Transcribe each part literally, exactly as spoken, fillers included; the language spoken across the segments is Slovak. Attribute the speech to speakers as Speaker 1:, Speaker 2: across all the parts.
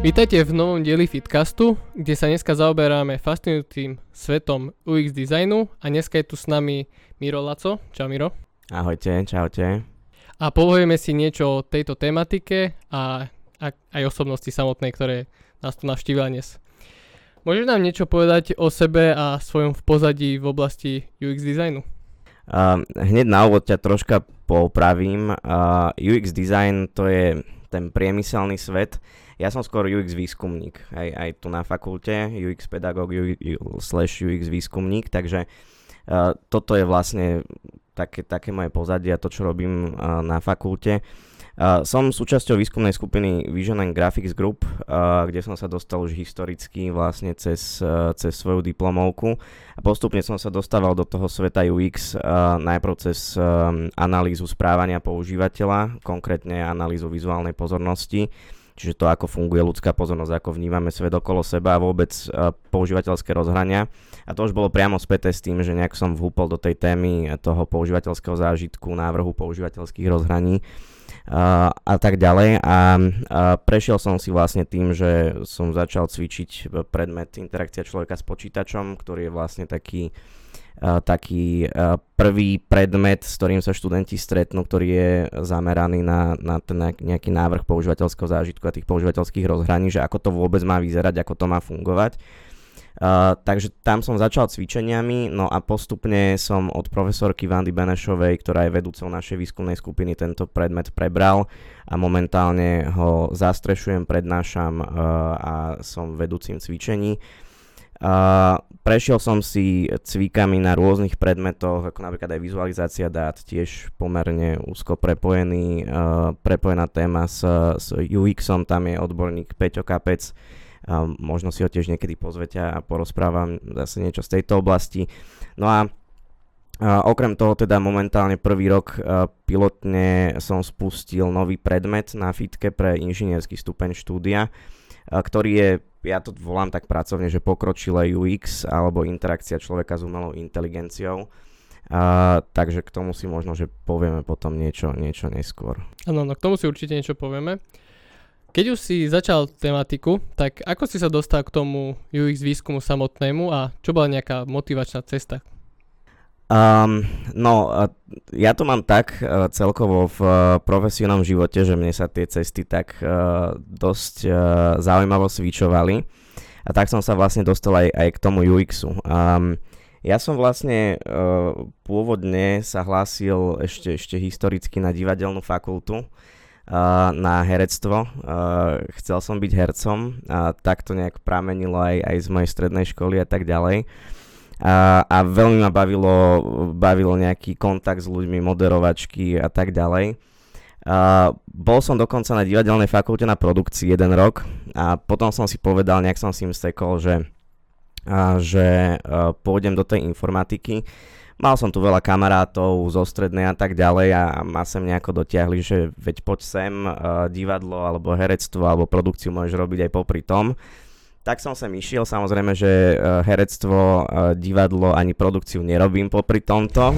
Speaker 1: Vítajte v novom dieli Fitcastu, kde sa dneska zaoberáme fascinujúcim svetom ú iks dizajnu a dneska je tu s nami Miro Laco. Čau Miro.
Speaker 2: Ahojte, čaute.
Speaker 1: A povieme si niečo o tejto tematike a, a aj osobnosti samotnej, ktoré nás tu navštívila dnes. Môžeš nám niečo povedať o sebe a svojom v pozadí v oblasti ú iks dizajnu?
Speaker 2: Uh, hneď na úvod ťa troška popravím. Uh, ú iks design to je ten priemyselný svet. Ja som skôr ú iks výskumník, aj, aj tu na fakulte, ú iks pedagóg slash ú iks výskumník, takže uh, toto je vlastne také, také moje pozadie a to, čo robím uh, na fakulte. Uh, som súčasťou výskumnej skupiny Vision and Graphics Group, uh, kde som sa dostal už historicky vlastne cez, uh, cez svoju diplomovku a postupne som sa dostával do toho sveta ú iks uh, najprv cez um, analýzu správania používateľa, konkrétne analýzu vizuálnej pozornosti, čiže to, ako funguje ľudská pozornosť, ako vnímame svet okolo seba a vôbec uh, používateľské rozhrania. A to už bolo priamo späté s tým, že nejak som vhúpol do tej témy toho používateľského zážitku, návrhu používateľských rozhraní uh, a tak ďalej. A uh, prešiel som si vlastne tým, že som začal cvičiť predmet interakcia človeka s počítačom, ktorý je vlastne taký Uh, taký uh, prvý predmet, s ktorým sa študenti stretnú, ktorý je zameraný na, na ten nejaký návrh používateľského zážitku a tých používateľských rozhraní, že ako to vôbec má vyzerať, ako to má fungovať. Uh, takže tam som začal cvičeniami, no a postupne som od profesorky Vandy Benešovej, ktorá je vedúcou našej výskumnej skupiny, tento predmet prebral a momentálne ho zastrešujem, prednášam uh, a som vedúcim cvičení. Uh, prešiel som si cvikami na rôznych predmetoch, ako napríklad aj vizualizácia dát, tiež pomerne úzko prepojený, uh, prepojená téma s, s ú iksom, tam je odborník Peťo Kapec, uh, možno si ho tiež niekedy pozvete a porozprávam zase niečo z tejto oblasti. No a uh, okrem toho teda momentálne prvý rok uh, pilotne som spustil nový predmet na fitke pre inžinierský stupeň štúdia, uh, ktorý je, ja to volám tak pracovne, že pokročilé ú iks alebo interakcia človeka s umelou inteligenciou. Uh, takže k tomu si možno, že povieme potom niečo, niečo neskôr.
Speaker 1: Áno, no k tomu si určite niečo povieme. Keď už si začal tematiku, tak ako si sa dostal k tomu ú iks výskumu samotnému a čo bola nejaká motivačná cesta?
Speaker 2: Um, no, uh, ja to mám tak uh, celkovo v uh, profesionálnom živote, že mne sa tie cesty tak uh, dosť uh, zaujímavo svičovali a tak som sa vlastne dostal aj, aj k tomu ú iksu. Um, ja som vlastne uh, pôvodne sa hlásil ešte, ešte historicky na divadelnú fakultu, uh, na herectvo. Uh, chcel som byť hercom a tak to nejak pramenilo aj, aj z mojej strednej školy a tak ďalej. A, a veľmi ma bavilo, bavilo nejaký kontakt s ľuďmi, moderovačky a tak ďalej. A bol som dokonca na divadelnej fakulte na produkcii jeden rok a potom som si povedal, nejak som si im stekol, že, a, že a, pôjdem do tej informatiky. Mal som tu veľa kamarátov zo strednej a tak ďalej a ma sem nejako dotiahli, že veď poď sem, a, divadlo alebo herectvo alebo produkciu môžeš robiť aj popri tom. Tak som sem išiel, samozrejme, že uh, herectvo, uh, divadlo ani produkciu nerobím popri tomto,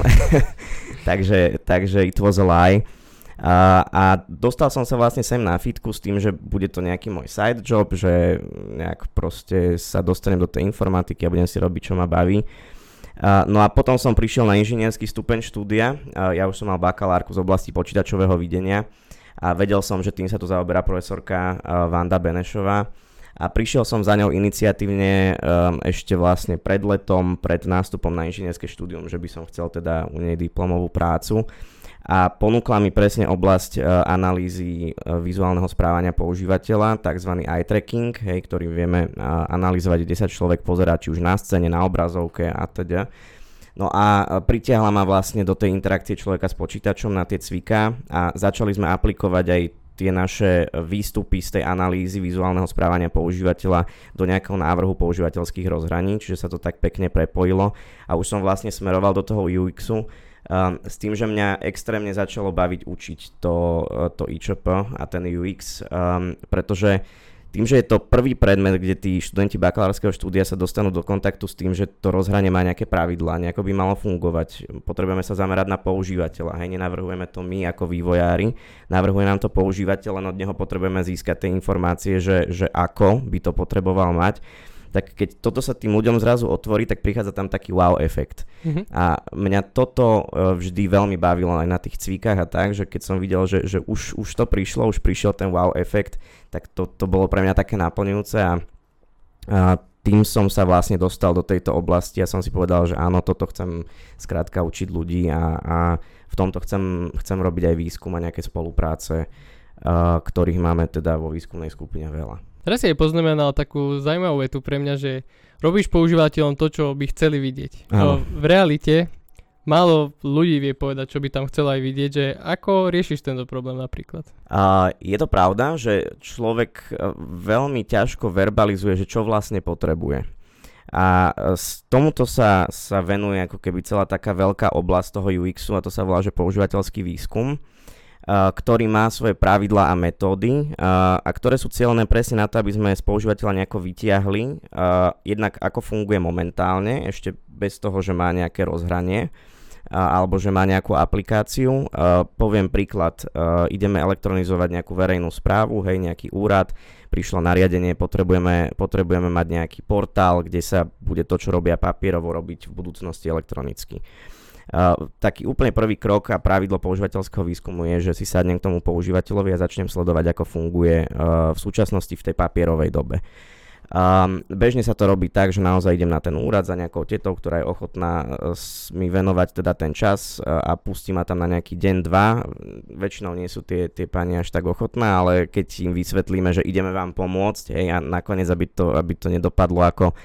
Speaker 2: takže, takže it was a lie. Uh, a dostal som sa vlastne sem na fitku s tým, že bude to nejaký môj side job, že nejak proste sa dostanem do tej informatiky a budem si robiť, čo ma baví. Uh, no a potom som prišiel na inžinierský stupeň štúdia, uh, ja už som mal bakalárku z oblasti počítačového videnia a vedel som, že tým sa tu zaoberá profesorka uh, Vanda Benešová. A prišiel som za ňou iniciatívne um, ešte vlastne pred letom, pred nástupom na inžinierské štúdium, že by som chcel teda u nej diplomovú prácu. A ponúkla mi presne oblasť uh, analýzy uh, vizuálneho správania používateľa, tzv. Eye tracking, hej, ktorý vieme uh, analyzovať, kde sa človek pozerá či už na scéne, na obrazovke a teda. No a uh, pritiahla ma vlastne do tej interakcie človeka s počítačom na tie cviká a začali sme aplikovať aj tie naše výstupy z tej analýzy vizuálneho správania používateľa do nejakého návrhu používateľských rozhraní, čiže sa to tak pekne prepojilo a už som vlastne smeroval do toho ú iksu um, s tým, že mňa extrémne začalo baviť učiť to, to í čé pé a ten ú iks, um, pretože tým, že je to prvý predmet, kde tí študenti bakalárskeho štúdia sa dostanú do kontaktu s tým, že to rozhranie má nejaké pravidlá, nejako by malo fungovať. Potrebujeme sa zamerať na používateľa, hej, nenavrhujeme to my ako vývojári, navrhuje nám to používateľ, len od neho potrebujeme získať tie informácie, že, že ako by to potreboval mať. Tak keď toto sa tým ľuďom zrazu otvorí, tak prichádza tam taký wow efekt. Mm-hmm. A mňa toto vždy veľmi bavilo aj na tých cvikách a tak, že keď som videl, že, že už, už to prišlo, už prišiel ten wow efekt, tak to, to bolo pre mňa také naplňujúce a, a tým som sa vlastne dostal do tejto oblasti a som si povedal, že áno, toto chcem skrátka učiť ľudí a, a v tomto chcem, chcem robiť aj výskum a nejaké spolupráce, a, ktorých máme teda vo výskumnej skupine veľa.
Speaker 1: Teraz si aj poznamenal takú zaujímavú vetu pre mňa, že robíš používateľom to, čo by chceli vidieť. No, v realite málo ľudí vie povedať, čo by tam chcelo aj vidieť, že ako riešiš tento problém napríklad?
Speaker 2: Uh, je to pravda, že človek veľmi ťažko verbalizuje, že čo vlastne potrebuje. A z tomuto sa, sa venuje ako keby celá taká veľká oblasť toho ú exu a to sa volá, že používateľský výskum, ktorý má svoje pravidlá a metódy a, a ktoré sú cieľené presne na to, aby sme z používateľa nejako vytiahli a, jednak ako funguje momentálne, ešte bez toho, že má nejaké rozhranie a, alebo že má nejakú aplikáciu. A, poviem príklad, a, ideme elektronizovať nejakú verejnú správu, hej, nejaký úrad, prišlo nariadenie, potrebujeme, potrebujeme mať nejaký portál, kde sa bude to, čo robia papierovo, robiť v budúcnosti elektronicky. Uh, taký úplne prvý krok a pravidlo používateľského výskumu je, že si sadnem k tomu používateľovi a začnem sledovať, ako funguje uh, v súčasnosti v tej papierovej dobe. Um, bežne sa to robí tak, že naozaj idem na ten úrad za nejakou tetou, ktorá je ochotná uh, mi venovať teda ten čas uh, a pustí ma tam na nejaký deň, dva. Väčšinou nie sú tie, tie pani až tak ochotné, ale keď im vysvetlíme, že ideme vám pomôcť, hej, a nakoniec, aby to, aby to nedopadlo ako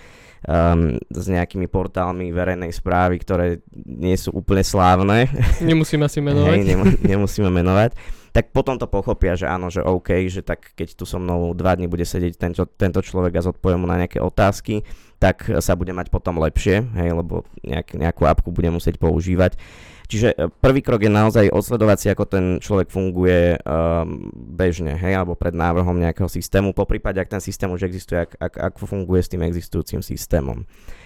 Speaker 2: Um, s nejakými portálmi verejnej správy, ktoré nie sú úplne slávne.
Speaker 1: Nemusíme si menovať.
Speaker 2: Hej, nem- nemusíme menovať. Tak potom to pochopia, že áno, že OK, že tak keď tu so mnou dva dni bude sedieť tento, tento človek a zodpoviem mu na nejaké otázky, tak sa bude mať potom lepšie, hej, lebo nejak, nejakú appku bude musieť používať. Čiže prvý krok je naozaj odsledovať si, ako ten človek funguje um, bežne, hej, alebo pred návrhom nejakého systému, poprípade, ak ten systém už existuje, ak, ak, ako funguje s tým existujúcim systémom.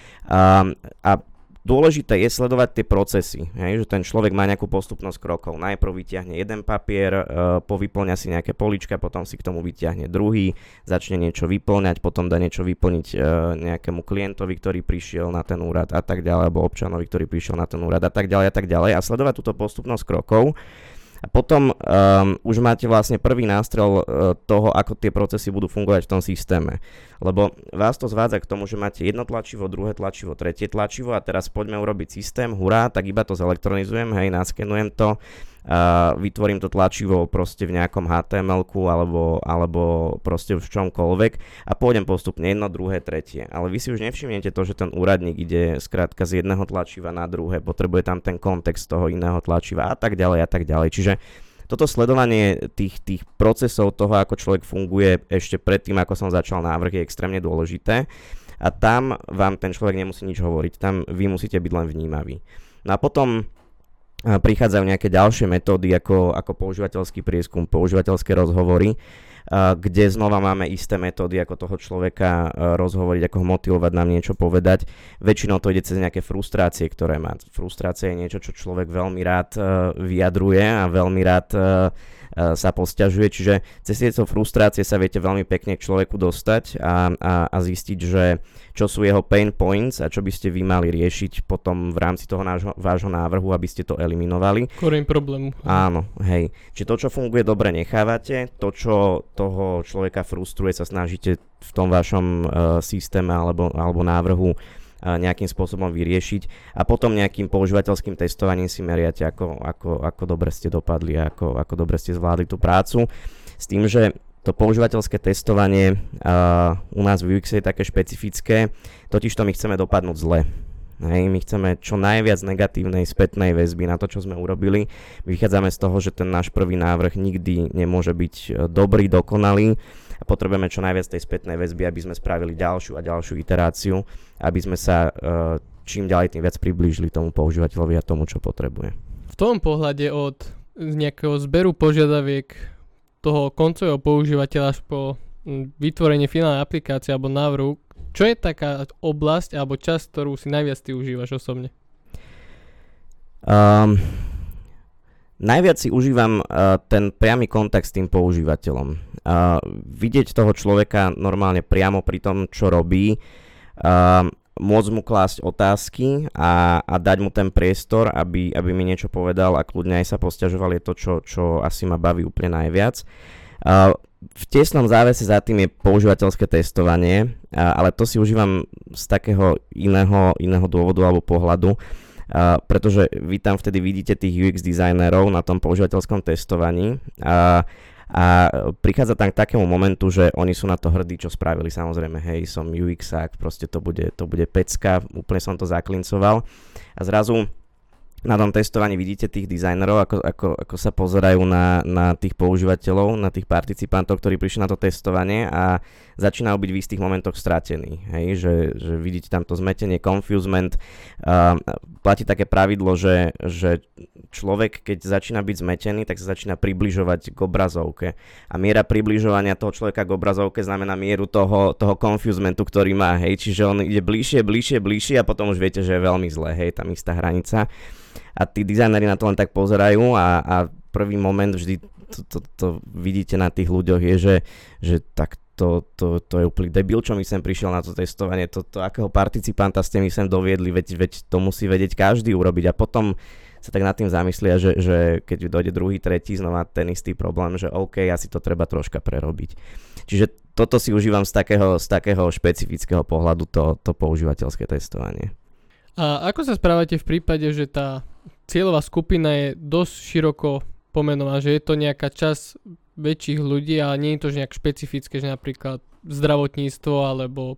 Speaker 2: Um, a dôležité je sledovať tie procesy, hej, že ten človek má nejakú postupnosť krokov. Najprv vyťahne jeden papier, uh, povyplňa si nejaké polička, potom si k tomu vyťahne druhý, začne niečo vyplňať, potom dá niečo vyplniť uh, nejakému klientovi, ktorý prišiel na ten úrad a tak ďalej, alebo občanovi, ktorý prišiel na ten úrad a tak ďalej a tak ďalej a sledovať túto postupnosť krokov. A potom um, už máte vlastne prvý nástrel uh, toho, ako tie procesy budú fungovať v tom systéme. Lebo vás to zvádza k tomu, že máte jedno tlačivo, druhé tlačivo, tretie tlačivo a teraz poďme urobiť systém, hurá, tak iba to zelektronizujem, hej, naskenujem to, uh, vytvorím to tlačivo proste v nejakom há té em elku alebo, alebo proste v čomkoľvek a pôjdem postupne jedno, druhé, tretie. Ale vy si už nevšimnete to, že ten úradník ide skrátka z jedného tlačiva na druhé, potrebuje tam ten kontext toho iného tlačiva a tak ďalej a tak ďalej. Čiže toto sledovanie tých, tých procesov toho, ako človek funguje ešte predtým, ako som začal návrh, je extrémne dôležité a tam vám ten človek nemusí nič hovoriť, tam vy musíte byť len vnímaví. No a potom prichádzajú nejaké ďalšie metódy ako, ako používateľský prieskum, používateľské rozhovory, kde znova máme isté metódy, ako toho človeka rozhovoriť, ako ho motivovať nám niečo povedať. Väčšinou to ide cez nejaké frustrácie, ktoré má. Frustrácia je niečo, čo človek veľmi rád vyjadruje a veľmi rád sa posťažuje, čiže cez tieto frustrácie sa viete veľmi pekne k človeku dostať a, a, a zistiť, že čo sú jeho pain points a čo by ste vy mali riešiť potom v rámci toho nášho, vášho návrhu, aby ste to eliminovali.
Speaker 1: Koreň problému.
Speaker 2: Áno, hej. Čiže to, čo funguje dobre, nechávate, to, čo toho človeka frustruje, sa snažíte v tom vašom uh, systéme alebo, alebo návrhu nejakým spôsobom vyriešiť a potom nejakým používateľským testovaním si meriate, ako, ako, ako dobre ste dopadli a ako, ako dobre ste zvládli tú prácu. S tým, že to používateľské testovanie uh, u nás v ú exe je také špecifické, totiž to my chceme dopadnúť zle. Hej, my chceme čo najviac negatívnej spätnej väzby na to, čo sme urobili. My vychádzame z toho, že ten náš prvý návrh nikdy nemôže byť dobrý, dokonalý a potrebujeme čo najviac tej spätnej väzby, aby sme spravili ďalšiu a ďalšiu iteráciu, aby sme sa uh, čím ďalej tým viac priblížili tomu používateľovi a tomu, čo potrebuje.
Speaker 1: V tom pohľade od nejakého zberu požiadaviek toho koncového používateľa až po vytvorenie finálnej aplikácie alebo návrhu, čo je taká oblasť alebo časť, ktorú si najviac ty užívaš osobne?
Speaker 2: Um, najviac si užívam uh, ten priamy kontakt s tým používateľom. Uh, vidieť toho človeka normálne priamo pri tom, čo robí, uh, môcť mu klásť otázky a, a dať mu ten priestor, aby, aby mi niečo povedal a kľudne aj sa posťažoval, je to, čo, čo asi ma baví úplne najviac. Uh, v tesnom závese za tým je používateľské testovanie, uh, ale to si užívam z takého iného, iného dôvodu alebo pohľadu, uh, pretože vy tam vtedy vidíte tých ú iks dizajnerov na tom používateľskom testovaní uh, a prichádza tam k takému momentu, že oni sú na to hrdí, čo spravili. Samozrejme, hej, som ú exák, proste to bude, to bude pecka, úplne som to zaklincoval. A zrazu na tom testovaní vidíte tých dizajnerov, ako, ako, ako sa pozerajú na, na tých používateľov, na tých participantov, ktorí prišli na to testovanie a začínajú byť v istých momentoch stratení. Hej, že, že vidíte tam to zmetenie, confusement. Uh, platí také pravidlo, že, že človek, keď začína byť zmetený, tak sa začína približovať k obrazovke. A miera približovania toho človeka k obrazovke znamená mieru toho, toho confusementu, ktorý má. Hej, čiže on ide bližšie, bližšie, bližšie a potom už viete, že je veľmi zlé. Hej, tam istá hranica. A tí dizajneri na to len tak pozerajú a, a prvý moment vždy to, to, to vidíte na tých ľuďoch je, že, že tak to, to, to je úplný debil, čo mi sem prišiel na to testovanie, to, to akého participanta ste mi sem doviedli, veď, veď to musí vedieť každý urobiť a potom sa tak nad tým zamyslia, že, že keď dojde druhý, tretí, znova ten istý problém, že OK, asi to treba troška prerobiť. Čiže toto si užívam z takého, z takého špecifického pohľadu to, to používateľské testovanie.
Speaker 1: A ako sa správate v prípade, že tá cieľová skupina je dosť široko pomenovaná, že je to nejaká časť väčších ľudí a nie je to nejak špecifické, že napríklad zdravotníctvo alebo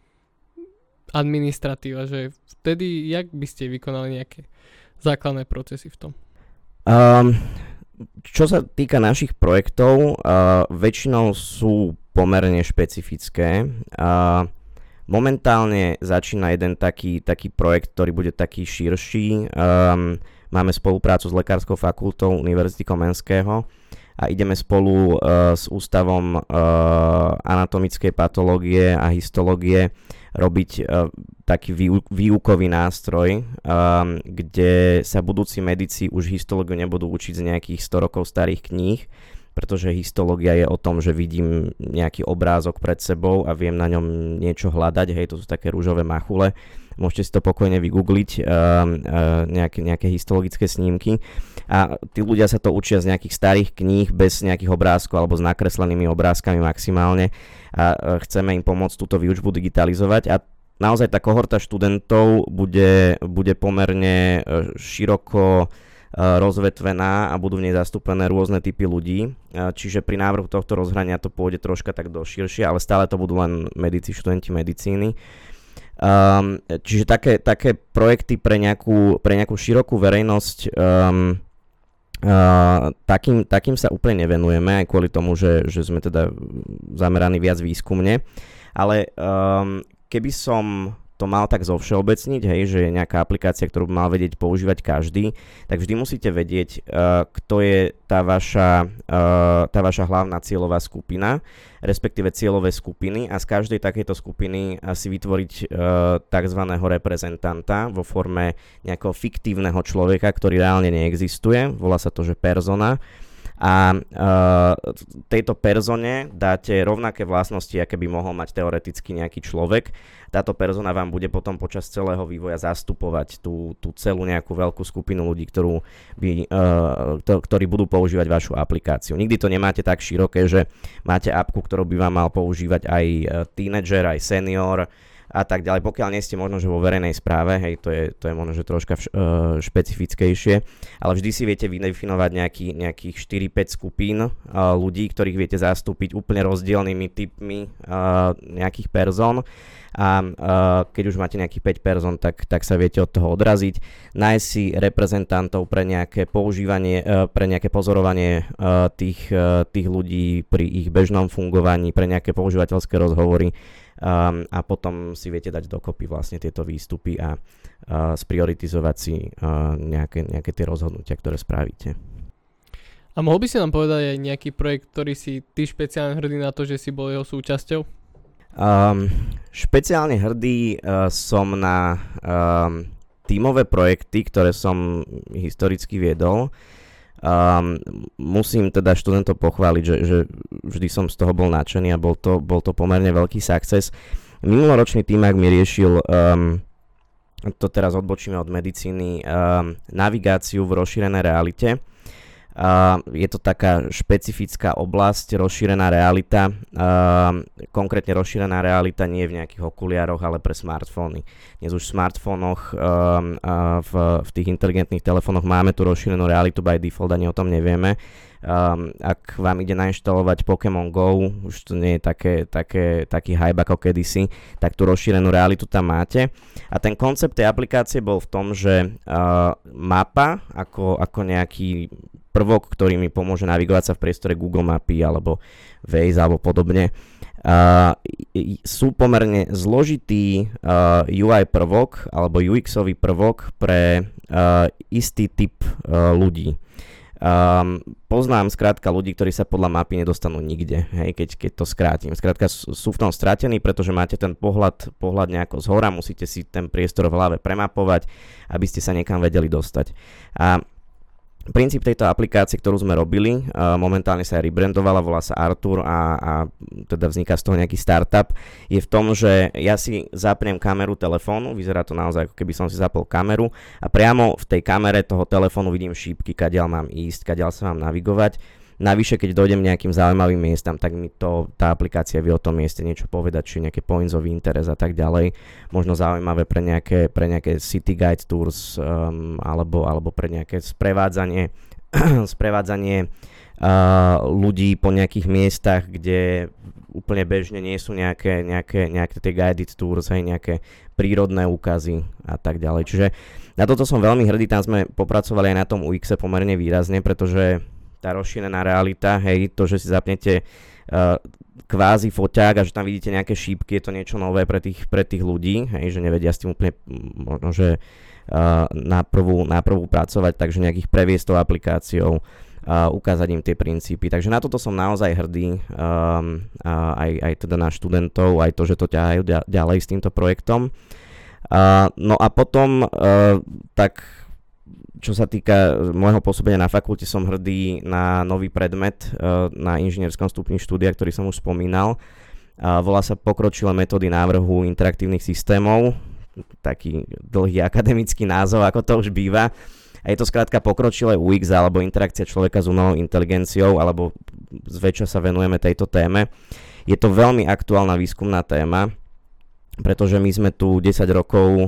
Speaker 1: administratíva, že vtedy jak by ste vykonali nejaké základné procesy v tom?
Speaker 2: Um, čo sa týka našich projektov, uh, väčšinou sú pomerne špecifické. Uh, Momentálne začína jeden taký, taký projekt, ktorý bude taký širší. Um, máme spoluprácu s Lekárskou fakultou Univerzity Komenského a ideme spolu uh, s Ústavom uh, anatomickej patológie a histológie robiť uh, taký výu, výukový nástroj, um, kde sa budúci medici už histológiu nebudú učiť z nejakých sto rokov starých kníh, pretože histológia je o tom, že vidím nejaký obrázok pred sebou a viem na ňom niečo hľadať, hej, to sú také ružové machule, môžete si to pokojne vygoogliť, uh, uh, nejaké, nejaké histologické snímky a tí ľudia sa to učia z nejakých starých kníh bez nejakých obrázkov alebo s nakreslenými obrázkami maximálne a uh, chceme im pomôcť túto výučbu digitalizovať a naozaj tá kohorta študentov bude, bude pomerne uh, široko rozvetvená a budú v nej zastúpené rôzne typy ľudí, čiže pri návrhu tohto rozhrania to pôjde troška tak do širšie, ale stále to budú len medici, študenti medicíny. Um, čiže také, také projekty pre nejakú, pre nejakú širokú verejnosť um, uh, takým, takým sa úplne nevenujeme, aj kvôli tomu, že, že sme teda zameraní viac výskumne, ale um, keby som to mal tak zovšeobecniť, hej, že je nejaká aplikácia, ktorú by mal vedieť používať každý, tak vždy musíte vedieť, uh, kto je tá vaša, uh, tá vaša hlavná cieľová skupina, respektíve cieľové skupiny a z každej takejto skupiny uh, si vytvoriť uh, takzvaného reprezentanta vo forme nejakého fiktívneho človeka, ktorý reálne neexistuje, volá sa to, že persona. A uh, tejto persone dáte rovnaké vlastnosti, aké by mohol mať teoreticky nejaký človek. Táto persona vám bude potom počas celého vývoja zastupovať tú, tú celú nejakú veľkú skupinu ľudí, ktorú by, uh, to, ktorí budú používať vašu aplikáciu. Nikdy to nemáte tak široké, že máte appku, ktorú by vám mal používať aj tínedžer, aj senior a tak ďalej. Pokiaľ nie ste možno, že vo verejnej správe, hej, to je, to je možno, že troška vš- uh, špecifickejšie, ale vždy si viete vydefinovať nejaký, nejakých štyri päť skupín uh, ľudí, ktorých viete zastúpiť úplne rozdielnymi typmi uh, nejakých persón a uh, keď už máte nejakých päť persón, tak, tak sa viete od toho odraziť. Nájsť si reprezentantov pre nejaké používanie, uh, pre nejaké pozorovanie uh, tých, uh, tých ľudí pri ich bežnom fungovaní, pre nejaké používateľské rozhovory. Um, a potom si viete dať dokopy vlastne tieto výstupy a uh, sprioritizovať si uh, nejaké, nejaké tie rozhodnutia, ktoré spravíte.
Speaker 1: A mohol by si nám povedať aj nejaký projekt, ktorý si ty špeciálne hrdý na to, že si bol jeho súčasťou?
Speaker 2: Um, špeciálne hrdý uh, som na um, tímové projekty, ktoré som historicky viedol. Um, musím teda študentov pochváliť, že, že vždy som z toho bol nadšený a bol to, bol to pomerne veľký success. Minuloročný tímak mi riešil, um, to teraz odbočíme od medicíny, um, navigáciu v rozšírenej realite. Uh, je to taká špecifická oblasť, rozšírená realita, uh, konkrétne rozšírená realita nie v nejakých okuliároch, ale pre smartfóny. Dnes už v smartfónoch, um, uh, v, v tých inteligentných telefónoch máme tú rozšírenú realitu by default, ani o tom nevieme. Um, ak vám ide nainštalovať Pokémon Go, už to nie je také, také, taký hype ako kedysi, tak tú rozšírenú realitu tam máte. A ten koncept tej aplikácie bol v tom, že uh, mapa ako, ako nejaký prvok, ktorý mi pomôže navigovať sa v priestore Google Mapy alebo Waze alebo podobne, uh, sú pomerne zložitý uh, ú í prvok alebo ú exový prvok pre uh, istý typ uh, ľudí. Um, poznám skrátka ľudí, ktorí sa podľa mapy nedostanú nikde, hej, keď, keď to skrátim. Skrátka sú v tom stratení, pretože máte ten pohľad, pohľad nejako zhora, musíte si ten priestor v hlave premapovať, aby ste sa niekam vedeli dostať. A princíp tejto aplikácie, ktorú sme robili, uh, momentálne sa aj rebrandovala, volá sa Artur a, a teda vzniká z toho nejaký startup, je v tom, že ja si zapnem kameru telefónu, vyzerá to naozaj ako keby som si zapol kameru a priamo v tej kamere toho telefónu vidím šípky, kadiaľ mám ísť, kadiaľ sa mám navigovať. Navyše, keď dojdem nejakým zaujímavým miestam, tak mi to, tá aplikácia vie o tom mieste niečo povedať, či nejaké points of interest a tak ďalej. Možno zaujímavé pre nejaké, pre nejaké city guide tours um, alebo, alebo pre nejaké sprevádzanie, sprevádzanie uh, ľudí po nejakých miestach, kde úplne bežne nie sú nejaké, nejaké, nejaké tie guided tours, aj nejaké prírodné úkazy a tak ďalej. Čiže na toto som veľmi hrdý, tam sme popracovali aj na tom ú ixe pomerne výrazne, pretože tá rozšírená realita, hej, to, že si zapnete uh, kvázi foťák a že tam vidíte nejaké šípky, je to niečo nové pre tých, pre tých ľudí, hej, že nevedia s tým úplne možno, že uh, na, prvú, na prvú pracovať, takže nejakých previesť tou aplikáciou, uh, ukázať im tie princípy. Takže na toto som naozaj hrdý, um, uh, aj, aj teda na študentov, aj to, že to ťahajú ďalej s týmto projektom. Uh, no a potom uh, tak čo sa týka môjho pôsobenia na fakulte, som hrdý na nový predmet uh, na inžinierskom stupni štúdia, ktorý som už spomínal. Uh, volá sa pokročilé metódy návrhu interaktívnych systémov. Taký dlhý akademický názov, ako to už býva. A je to skrátka pokročilé ú iks alebo interakcia človeka s umelou inteligenciou, alebo zväčša sa venujeme tejto téme. Je to veľmi aktuálna výskumná téma, pretože my sme tu desať rokov um,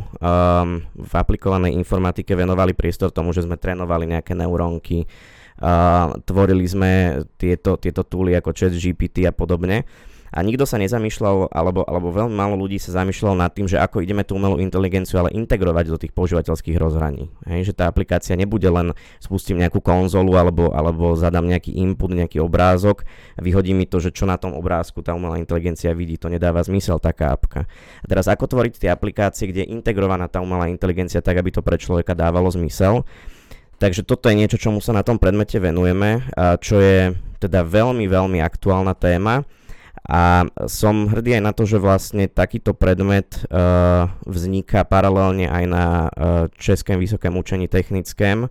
Speaker 2: v aplikovanej informatike venovali priestor tomu, že sme trénovali nejaké neurónky, uh, tvorili sme tieto, tieto túly ako ChatGPT a podobne. A nikto sa nezamýšľal, alebo, alebo veľmi málo ľudí sa zamýšľalo nad tým, že ako ideme tú umelú inteligenciu ale integrovať do tých používateľských rozhraní. Hej, že tá aplikácia nebude len spustím nejakú konzolu alebo, alebo zadám nejaký input, nejaký obrázok a vyhodí mi to, že čo na tom obrázku tá umelá inteligencia vidí. To nedáva zmysel, taká apka. A teraz ako tvoriť tie aplikácie, kde je integrovaná tá umelá inteligencia tak, aby to pre človeka dávalo zmysel. Takže toto je niečo, čomu sa na tom predmete venujeme, a čo je teda veľmi, veľmi aktuálna téma. A som hrdý aj na to, že vlastne takýto predmet uh, vzniká paralelne aj na uh, Českém vysokém učení technickém uh,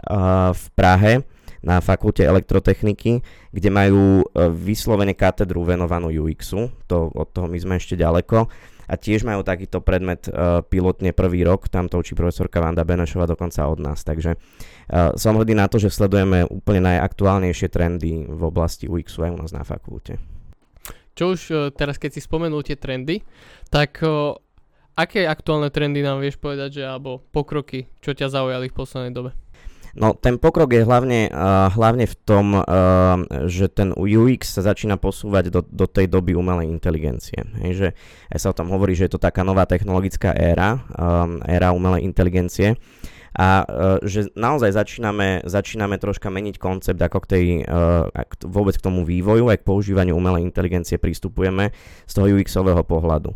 Speaker 2: v Prahe na fakulte elektrotechniky, kde majú uh, vyslovene katedru venovanú ú iksu, to, od toho my sme ešte ďaleko. A tiež majú takýto predmet uh, pilotne prvý rok, tam to učí profesorka Vanda Benešová dokonca od nás. Takže uh, som hrdý na to, že sledujeme úplne najaktuálnejšie trendy v oblasti ú iksu aj u nás na fakulte.
Speaker 1: Čo už uh, teraz, keď si spomenul tie trendy, tak uh, aké aktuálne trendy nám vieš povedať, že alebo pokroky, čo ťa zaujali v poslednej dobe?
Speaker 2: No ten pokrok je hlavne, uh, hlavne v tom, uh, že ten ú iks sa začína posúvať do, do tej doby umelej inteligencie. Hej, že aj sa o tom hovorí, že je to taká nová technologická éra, um, éra umelej inteligencie. A uh, že naozaj začíname, začíname troška meniť koncept, ako k tej, uh, k, vôbec k tomu vývoju, aj k používaniu umelej inteligencie pristupujeme z toho ú iksového pohľadu.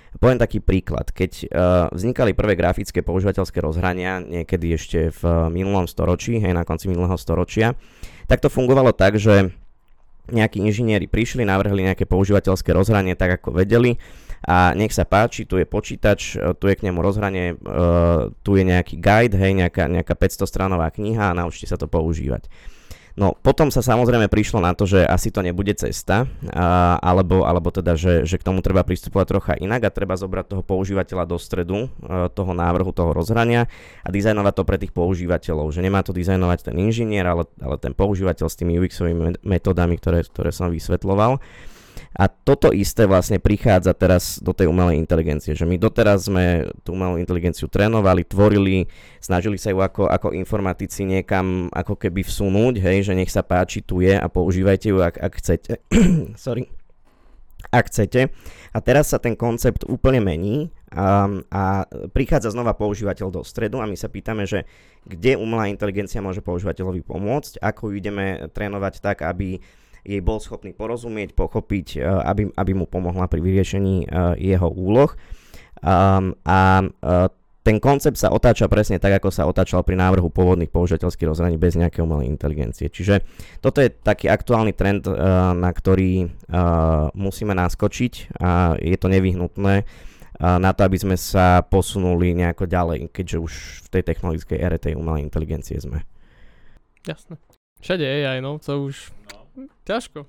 Speaker 2: Poviem taký príklad. Keď uh, vznikali prvé grafické používateľské rozhrania, niekedy ešte v minulom storočí, hej, na konci minulého storočia, tak to fungovalo tak, že nejakí inžinieri prišli, navrhli nejaké používateľské rozhranie tak, ako vedeli, a nech sa páči, tu je počítač, tu je k nemu rozhranie, uh, tu je nejaký guide, hej, nejaká, nejaká päťstostranová kniha a naučte sa to používať. No potom sa samozrejme prišlo na to, že asi to nebude cesta, uh, alebo, alebo teda, že, že k tomu treba pristupovať trocha inak a treba zobrať toho používateľa do stredu uh, toho návrhu, toho rozhrania a dizajnovať to pre tých používateľov, že nemá to dizajnovať ten inžinier, ale, ale ten používateľ s tými ú exovými metódami, ktoré, ktoré som vysvetľoval. A toto isté vlastne prichádza teraz do tej umelej inteligencie, že my doteraz sme tú umelú inteligenciu trénovali, tvorili, snažili sa ju ako, ako informatici niekam ako keby vsunúť, hej, že nech sa páči, tu je a používajte ju, ak, ak chcete. Sorry. Ak chcete. A teraz sa ten koncept úplne mení a, a prichádza znova používateľ do stredu a my sa pýtame, že kde umelá inteligencia môže používateľovi pomôcť, ako ju ideme trénovať tak, aby jej bol schopný porozumieť, pochopiť, aby, aby mu pomohla pri vyriešení uh, jeho úloh. Um, a uh, ten koncept sa otáča presne tak, ako sa otáčal pri návrhu pôvodných používateľských rozhraní bez nejakej umelej inteligencie. Čiže toto je taký aktuálny trend, uh, na ktorý uh, musíme naskočiť a je to nevyhnutné uh, na to, aby sme sa posunuli nejako ďalej, keďže už v tej technologickej ére tej umelej inteligencie sme.
Speaker 1: Jasné. Všade á í, no, to už... ťažko.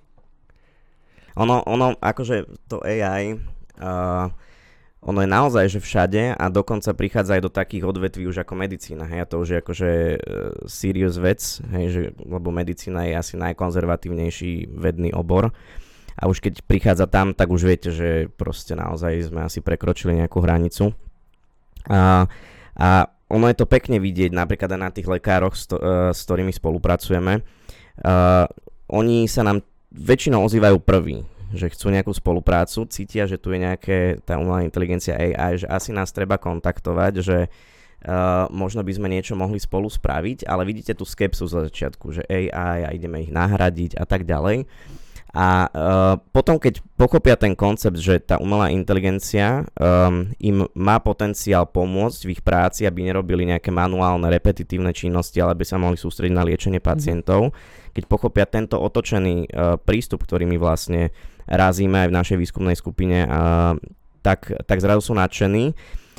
Speaker 2: Ono, ono, akože to á í, uh, ono je naozaj, že všade a dokonca prichádza aj do takých odvetví už ako medicína, hej, a to už je akože uh, serious vec, hej, že, lebo medicína je asi najkonzervatívnejší vedný obor a už keď prichádza tam, tak už viete, že proste naozaj sme asi prekročili nejakú hranicu. A, a ono je to pekne vidieť napríklad aj na tých lekároch, s, to, uh, s ktorými spolupracujeme. Uh, Oni sa nám väčšinou ozývajú prví, že chcú nejakú spoluprácu, cítia, že tu je nejaké, tá umelá inteligencia á í, že asi nás treba kontaktovať, že uh, možno by sme niečo mohli spolu spraviť, ale vidíte tú skepsu za začiatku, že á í a ideme ich nahradiť a tak ďalej. A uh, potom, keď pochopia ten koncept, že tá umelá inteligencia um, im má potenciál pomôcť v ich práci, aby nerobili nejaké manuálne, repetitívne činnosti, ale aby sa mohli sústrediť na liečenie pacientov, mm. keď pochopia tento otočený uh, prístup, ktorý my vlastne razíme aj v našej výskumnej skupine, uh, tak, tak zrazu sú nadšení.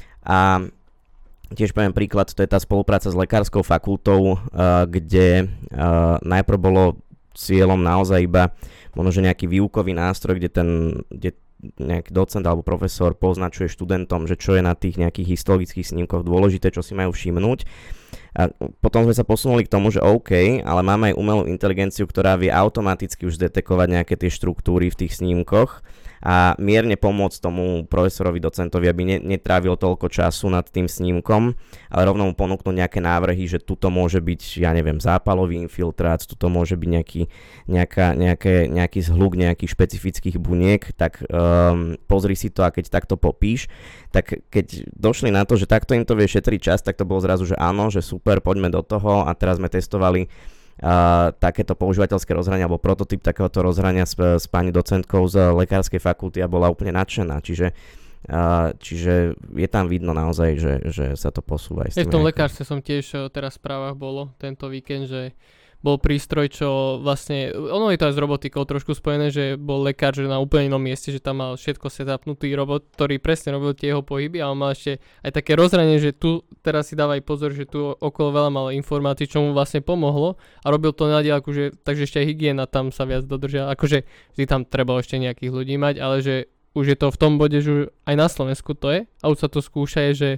Speaker 2: A tiež poviem príklad, to je tá spolupráca s lekárskou fakultou, uh, kde uh, najprv bolo cieľom naozaj iba možno, že nejaký výukový nástroj, kde ten kde nejaký docent alebo profesor poznačuje študentom, že čo je na tých nejakých histologických snímkoch dôležité, čo si majú všimnúť. A potom sme sa posunuli k tomu, že OK, ale máme aj umelú inteligenciu, ktorá vie automaticky už detekovať nejaké tie štruktúry v tých snímkoch a mierne pomôcť tomu profesorovi, docentovi, aby ne, netrávil toľko času nad tým snímkom, ale rovno mu ponúknuť nejaké návrhy, že tuto môže byť, ja neviem, zápalový infiltrát, tuto môže byť nejaký, nejaká, nejaké, nejaký zhluk nejakých špecifických buniek, tak um, pozri si to a keď takto popíš, tak keď došli na to, že takto im to vie šetriť čas, tak to bolo zrazu, že áno, že super, poďme do toho a teraz sme testovali Uh, takéto používateľské rozhranie alebo prototyp takéhoto rozhrania s, s pani docentkou z lekárskej fakulty a bola úplne nadšená, čiže, uh, čiže je tam vidno naozaj, že, že sa to posúva aj s tým.
Speaker 1: V tom lekárstve som tiež teraz v správach bolo tento víkend, že bol prístroj, čo vlastne, ono je to aj s robotikou trošku spojené, že bol lekár, že na úplne inom mieste, že tam mal všetko setupnutý robot, ktorý presne robil tie jeho pohyby a on mal ešte aj také rozhranie, že tu teraz si dávaj pozor, že tu okolo veľa mal informácií, čo mu vlastne pomohlo a robil to na diaľku, že takže ešte aj hygiena tam sa viac dodržia, akože vždy tam treba ešte nejakých ľudí mať, ale že už je to v tom bode, že aj na Slovensku to je a už sa to skúša, je, že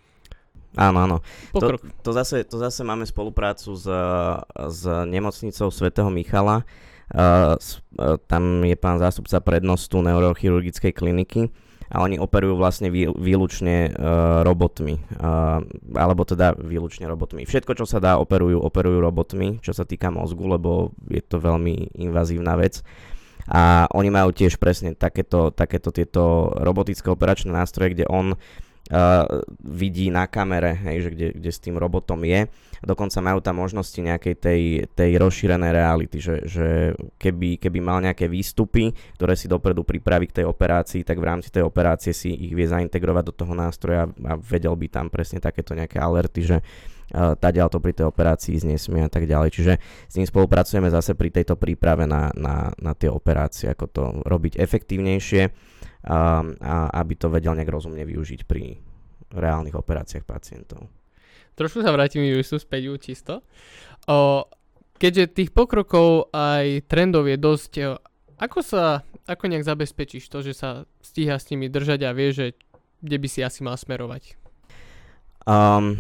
Speaker 2: Áno, áno.
Speaker 1: Pokrok.
Speaker 2: To, to, zase, to zase máme spoluprácu s, s nemocnicou svätého Michala. Uh, s, uh, tam je pán zástupca prednostu neurochirurgickej kliniky a oni operujú vlastne vý, výlučne uh, robotmi. Uh, alebo teda výlučne robotmi. Všetko, čo sa dá, operujú, operujú robotmi, čo sa týka mozgu, lebo je to veľmi invazívna vec. A oni majú tiež presne takéto, takéto tieto robotické operačné nástroje, kde on Uh, vidí na kamere, hej, že kde, kde s tým robotom je. Dokonca majú tam možnosti nejakej tej, tej rozšírenej reality, že, že keby, keby mal nejaké výstupy, ktoré si dopredu pripraví k tej operácii, tak v rámci tej operácie si ich vie zaintegrovať do toho nástroja a vedel by tam presne takéto nejaké alerty, že uh, tadiaľ to pri tej operácii ísť nesmie a tak ďalej. Čiže s ním spolupracujeme zase pri tejto príprave na, na, na tie operácie, ako to robiť efektívnejšie, A, a aby to vedel nejak rozumne využiť pri reálnych operáciách pacientov.
Speaker 1: Trošku sa vrátim Juisu späť čisto. O, keďže tých pokrokov aj trendov je dosť, o, ako sa, ako nejak zabezpečíš to, že sa stíha s nimi držať a vie, že kde by si asi mal smerovať?
Speaker 2: Um,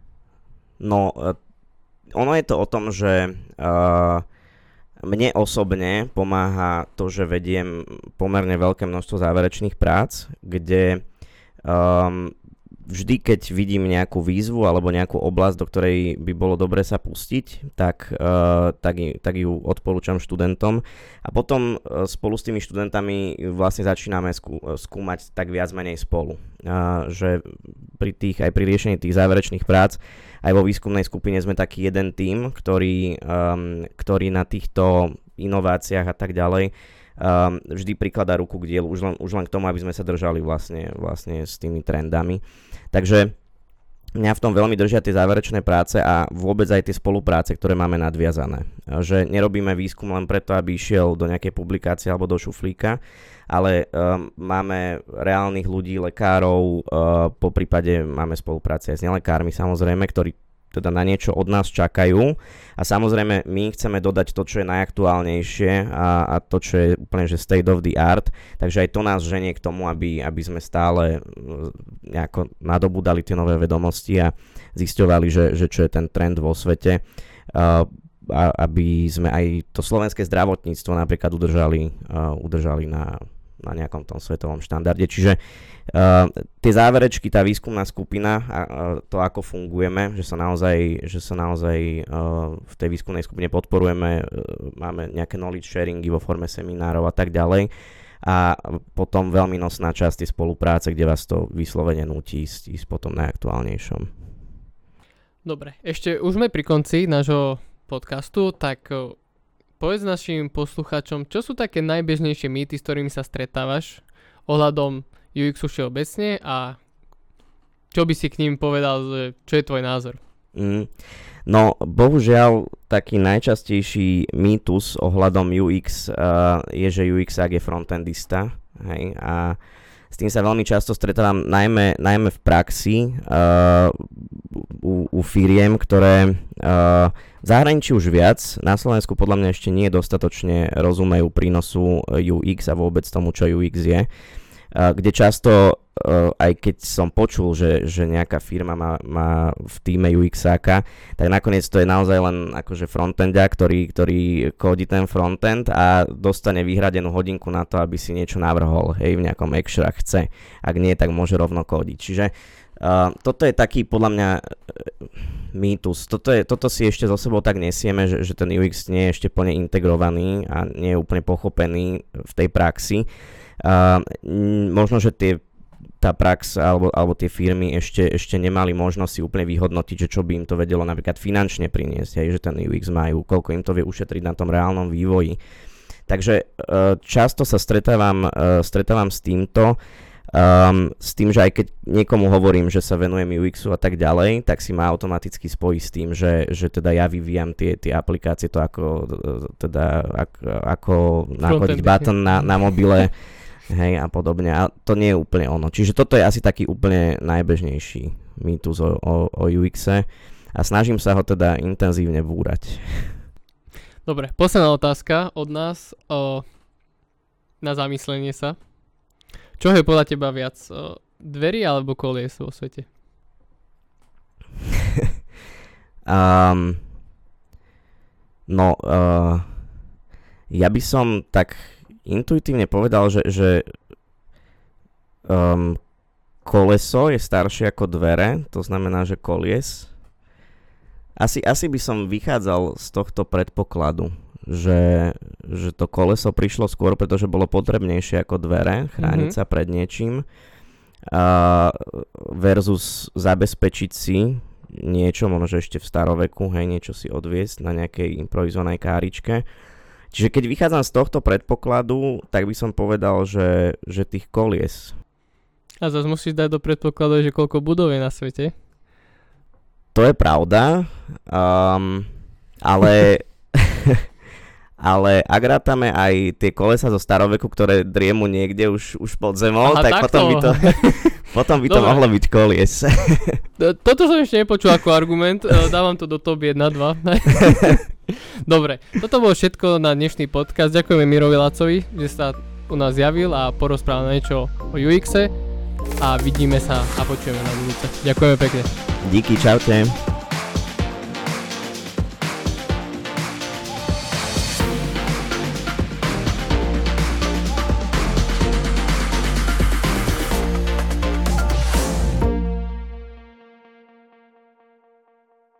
Speaker 2: no, ono je to o tom, že uh, mne osobne pomáha to, že vediem pomerne veľké množstvo záverečných prác, kde um, vždy, keď vidím nejakú výzvu alebo nejakú oblasť, do ktorej by bolo dobre sa pustiť, tak, uh, tak, tak ju odporúčam študentom. A potom uh, spolu s tými študentami vlastne začíname skú, skúmať tak viac menej spolu. Uh, že pri tých, aj pri riešení tých záverečných prác aj vo výskumnej skupine sme taký jeden tím, ktorý, um, ktorý na týchto inováciách a tak ďalej um, vždy prikladá ruku k dielu, už len, už len k tomu, aby sme sa držali vlastne, vlastne s tými trendami. Takže mňa v tom veľmi držia tie záverečné práce a vôbec aj tie spolupráce, ktoré máme nadviazané. Že nerobíme výskum len preto, aby išiel do nejakej publikácie alebo do šuflíka, ale um, máme reálnych ľudí, lekárov, uh, po prípade máme spolupráce aj s nelekármi samozrejme, ktorí teda na niečo od nás čakajú a samozrejme my chceme dodať to, čo je najaktuálnejšie a, a to, čo je úplne že state of the art, takže aj to nás ženie k tomu, aby, aby sme stále nejako nadobúdali tie nové vedomosti a zisťovali, že, že čo je ten trend vo svete. Uh, A aby sme aj to slovenské zdravotníctvo napríklad udržali, uh, udržali na, na nejakom tom svetovom štandarde. Čiže uh, tie záverečky, tá výskumná skupina, a, uh, to ako fungujeme, že sa naozaj, že sa naozaj uh, v tej výskumnej skupine podporujeme, uh, máme nejaké knowledge sharingy vo forme seminárov a tak ďalej. A potom veľmi nosná časť tej spolupráce, kde vás to vyslovene núti ísť, ísť potom najaktuálnejšom.
Speaker 1: Dobre, ešte už sme pri konci nášho podcastu, tak povedz našim poslucháčom, čo sú také najbežnejšie mýty, s ktorými sa stretávaš ohľadom ú exu všeobecne a čo by si k ním povedal, že čo je tvoj názor?
Speaker 2: Mm, no, bohužiaľ, taký najčastejší mýtus ohľadom ú iks uh, je, že ú exák je frontendista, hej, a s tým sa veľmi často stretávam najmä, najmä v praxi uh, u, u firiem, ktoré uh, v zahraničí už viac, na Slovensku podľa mňa ešte nie dostatočne rozumejú prínosu ú iks a vôbec tomu, čo ú iks je. Uh, kde často, uh, aj keď som počul, že, že nejaká firma má, má v týme ú iksáka, tak nakoniec to je naozaj len akože frontendia, ktorý, ktorý kódi ten frontend a dostane vyhradenú hodinku na to, aby si niečo navrhol, hej, v nejakom extra chce. Ak nie, tak môže rovno kódiť. Čiže uh, toto je taký podľa mňa uh, mýtus. Toto, je, toto si ešte so sebou tak nesieme, že, že ten ú iks nie je ešte plne integrovaný a nie je úplne pochopený v tej praxi. Uh, možno, že tie, tá prax alebo, alebo tie firmy ešte, ešte nemali možnosť si úplne vyhodnotiť, že čo by im to vedelo napríklad finančne priniesť, hej, že ten ú iks majú, koľko im to vie ušetriť na tom reálnom vývoji. Takže uh, často sa stretávam, uh, stretávam s týmto, um, s tým, že aj keď niekomu hovorím, že sa venujem ú iksu a tak ďalej, tak si ma automaticky spojí s tým, že, že teda ja vyvíjam tie, tie aplikácie, to ako, teda, ako, ako nakodiť button na, na mobile, hej, a podobne. A to nie je úplne ono. Čiže toto je asi taký úplne najbežnejší mýtus o, o, o ú ikse a snažím sa ho teda intenzívne búrať.
Speaker 1: Dobre, posledná otázka od nás o, na zamyslenie sa. Čo je podľa teba viac? O, dverí alebo kolies vo svete?
Speaker 2: um, no, uh, ja by som tak intuitívne povedal, že, že um, koleso je staršie ako dvere, to znamená, že kolies. Asi, asi by som vychádzal z tohto predpokladu, že, že to koleso prišlo skôr, pretože bolo potrebnejšie ako dvere, chrániť mm-hmm. sa pred niečím. uh, versus zabezpečiť si niečo, možno ešte v staroveku, hej, niečo si odviesť na nejakej improvizovanej káričke. Čiže keď vychádzam z tohto predpokladu, tak by som povedal, že, že tých kolies.
Speaker 1: A zase musíš dať do predpokladu, že koľko budov je na svete.
Speaker 2: To je pravda, um, ale, ale ak rátame aj tie kolesa zo staroveku, ktoré driemu niekde už, už pod zemou, Aha, tak takto. potom by to, potom by to mohlo byť kolies.
Speaker 1: Toto som ešte nepočul ako argument, dávam to do top jeden dva. Dobre, toto bolo všetko na dnešný podcast. Ďakujeme Mirovi Lacovi, že sa u nás javil a porozprával niečo o ú iks a vidíme sa a počujeme na budúce. Ďakujeme pekne.
Speaker 2: Díky, čaute.